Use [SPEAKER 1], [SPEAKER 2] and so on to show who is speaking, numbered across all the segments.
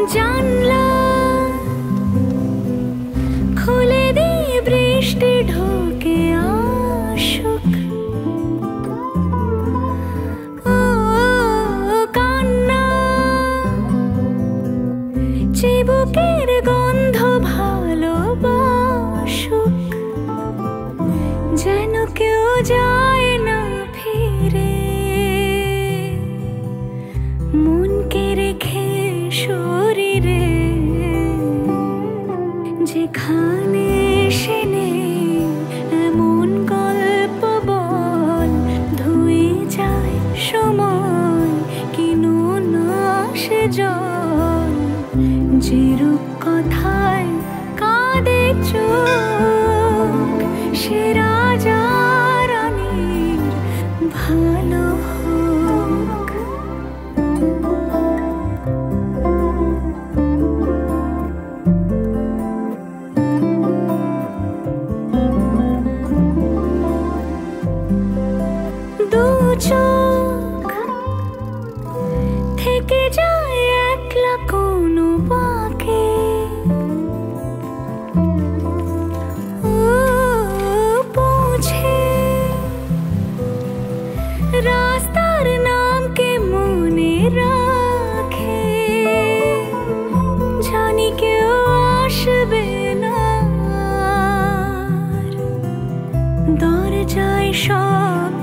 [SPEAKER 1] জানলা খুলে দিয়ে বৃষ্টি ঢোকে আসুক, ও কান্না চিবুকের গন্ধ ভালোবাসুক, যেন কেউ যায় না ফিরে, মনকে রেখে শরীরে, যেখানে সে নেই এমন গল্প বল, ধুয়ে যায় সময় কিনো না সে জল, যে রূপ কথায় কাঁদে চোখ, সে রাজা রানীর ভালো হোক। দু চোখ থেকে যায় একলা কোনো বাঁকে, ও পৌঁছে রাস্তার নামকে মনে রাখে, জানি কেউ আসবে না, দরজায় শব্দ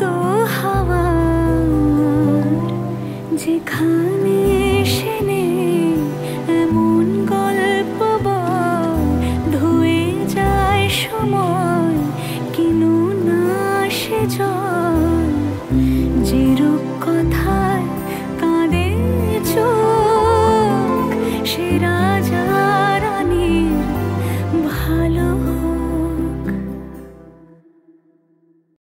[SPEAKER 1] হাওয়ার, যেখানে সে নেই এমন গল্প বল, ধুয়ে যায় সময় কিনো না সে জল, যে রূপ কথায় কাঁদে চোখ, সে রাজা